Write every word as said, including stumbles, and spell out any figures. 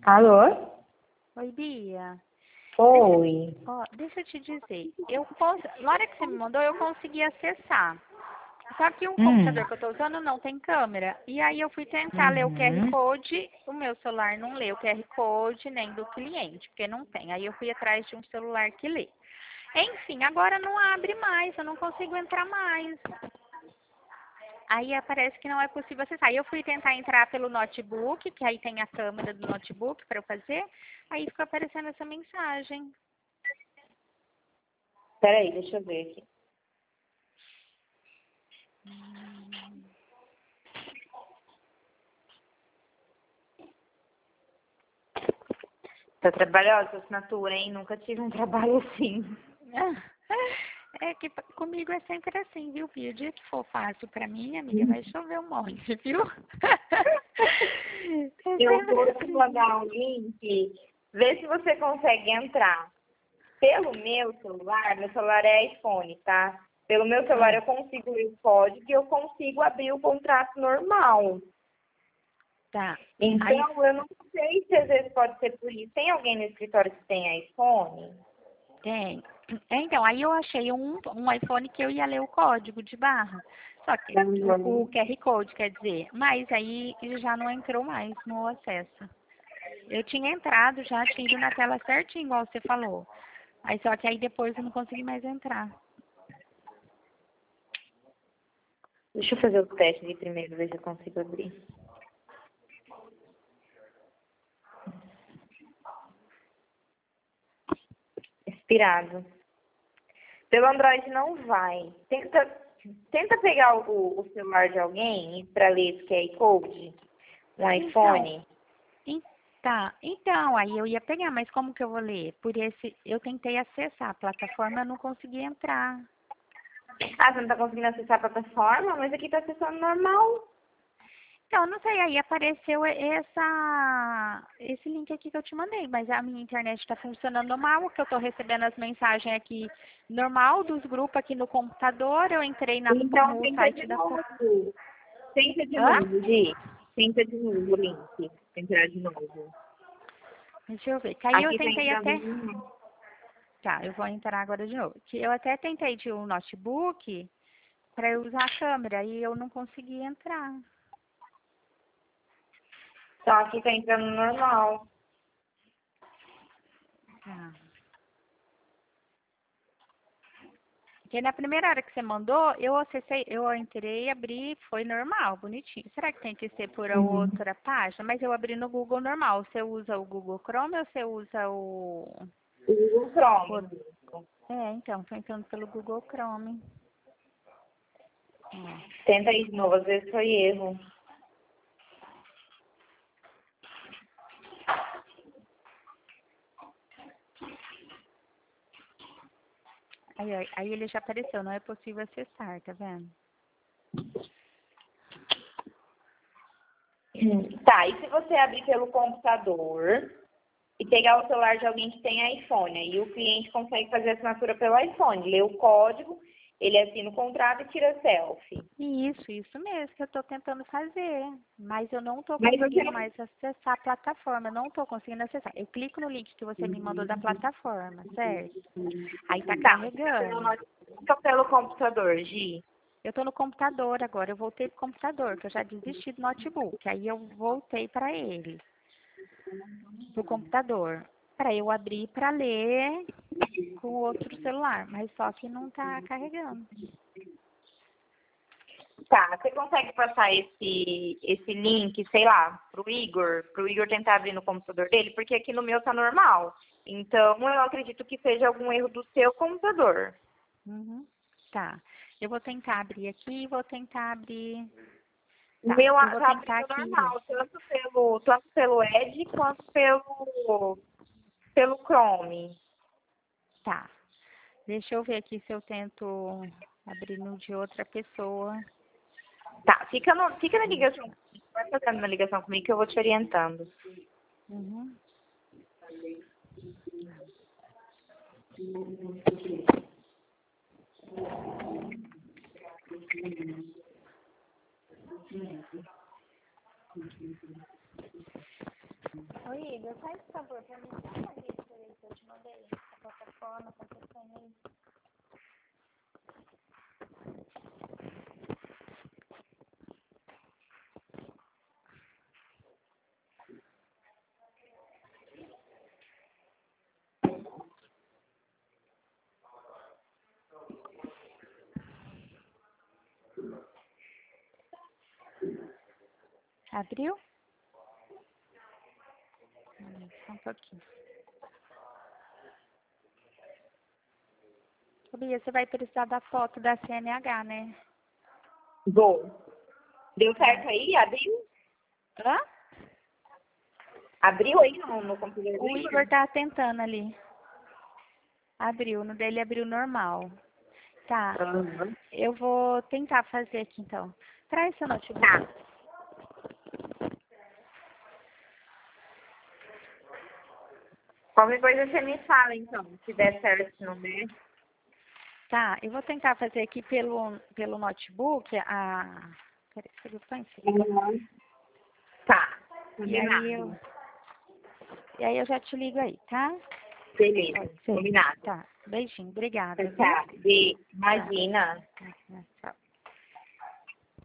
Alô? Oi, Bia. Oi. Deixa, ó, deixa eu te dizer. Eu cons... Na hora que você me mandou, eu consegui acessar. Só que o Hum. computador que eu estou usando não tem câmera. E aí eu fui tentar ler o Q R Uhum. Code. O meu celular não lê o Q R Code nem do cliente, porque não tem. Aí eu fui atrás de um celular que lê. Enfim, agora não abre mais, eu não consigo entrar mais. Aí aparece que não é possível acessar. Aí eu fui tentar entrar pelo notebook, que aí tem a câmera do notebook para eu fazer. Aí fica aparecendo essa mensagem. Peraí, deixa eu ver aqui. Tá trabalhosa essa assinatura, hein? Nunca tive um trabalho assim. É que p- comigo é sempre assim, viu, Bia? O dia que for fácil pra mim, amiga, vai chover um monte, viu? É Eu sempre vou te assim. mandar um link. Vê se você consegue entrar. Pelo meu celular, meu celular é iPhone, tá? Pelo meu celular Ah, eu consigo ler o código e eu consigo abrir o contrato normal. tá. Aí Então, eu não sei se às vezes pode ser por isso. Tem alguém no escritório que tem iPhone? tem. É, então, aí eu achei um, um iPhone que eu ia ler o código de barra. Só que o, o Uhum. Q R Code, quer dizer. Mas aí já não entrou mais no acesso. Eu tinha entrado, já tinha ido na tela certinho, igual você falou. Aí só que aí depois eu não consegui mais entrar. Deixa eu fazer o teste aqui primeiro, ver se eu consigo abrir. Expirado. Pelo Android não vai. Tenta, tenta pegar o, o celular de alguém para ler esse Q R Code, um Então, iPhone. en- tá. Então, aí eu ia pegar, mas como que eu vou ler? Por esse, eu tentei acessar a plataforma, eu não consegui entrar. Ah, você não está conseguindo acessar a plataforma, mas aqui está acessando normal. Então, não sei, aí apareceu essa, esse link aqui que eu te mandei, mas a minha internet está funcionando normal, que eu estou recebendo as mensagens aqui normal dos grupos aqui no computador, eu entrei na- Então no tenta site de da... novo. Tenta de Hã? novo, Gi. Tenta de novo o link. Entrar de novo. Deixa eu ver, que aí eu Aqui está tentei entrando até... normal. Tá, eu vou entrar agora de novo. Que eu até tentei de um notebook para eu usar a câmera e eu não consegui entrar. Então aqui está entrando normal. Tá. Porque na primeira hora que você mandou, eu acessei, eu entrei, abri, foi normal, bonitinho. Será que tem que ser por a Uhum. outra página? Mas eu abri no Google normal. Você usa o Google Chrome ou você usa o... O Google o... Chrome. É, então, tô entrando pelo Google Chrome. Ó. Tenta aí de novo, às vezes foi erro. Aí, ó, aí ele já apareceu, não é possível acessar, tá vendo? Tá, e se você abrir pelo computador e pegar o celular de alguém que tem iPhone, aí o cliente consegue fazer a assinatura pelo iPhone, lê o código, ele assina o contrato e tira selfie. Isso, isso mesmo que eu estou tentando fazer. Mas eu não estou Mas você conseguindo não... mais acessar a plataforma. Eu não estou conseguindo acessar. Eu clico no link que você me mandou da plataforma, certo? Aí está Tá, mas fica pelo, carregando. no- fica pelo computador, Gi. Eu estou no computador agora. Eu voltei para o computador, que eu já desisti do notebook. Aí eu voltei para ele, para o computador. Para eu abrir para ler com o outro celular. Mas só que não está carregando. Tá, você consegue passar esse, esse link, sei lá, pro Igor, pro Igor tentar abrir no computador dele, porque aqui no meu tá normal. Então, eu acredito que seja algum erro do seu computador. Uhum. Tá. Eu vou tentar abrir aqui e vou tentar abrir. O Tá, meu eu vou tá tentar abrindo aqui. normal, tanto pelo, tanto pelo Edge quanto pelo, pelo Chrome. Tá. Deixa eu ver aqui se eu tento abrir no de outra pessoa. Tá, fica, no, fica na ligação. Vai fazendo uma ligação comigo que eu vou te orientando. Uhum. Oi, Igor, faz favor pra mim. Dá uma lista aí que eu te mandei. A plataforma, tá acontecendo aí. Abriu? Hum, só um pouquinho. Ô, Bia, você vai precisar da foto da C N H, né? Vou. Deu certo aí? Abriu? Hã? Abriu aí no, no computador do O Igor? Igor tá tentando ali. Abriu, no dele abriu normal. Tá, Uhum. eu vou tentar fazer aqui então. Traz seu notebook. Tá. Qualquer coisa você me fala, então. Se der certo, se não der. Tá, eu vou tentar fazer aqui pelo, pelo notebook a. Peraí, você viu só em cima. Uhum. Tá. E aí eu. Combinado. E aí eu já te ligo aí, tá? Beleza. Pode ser. Combinado. Tá. Beijinho, obrigada, Tchau, viu? tchau. Beijo. Imagina.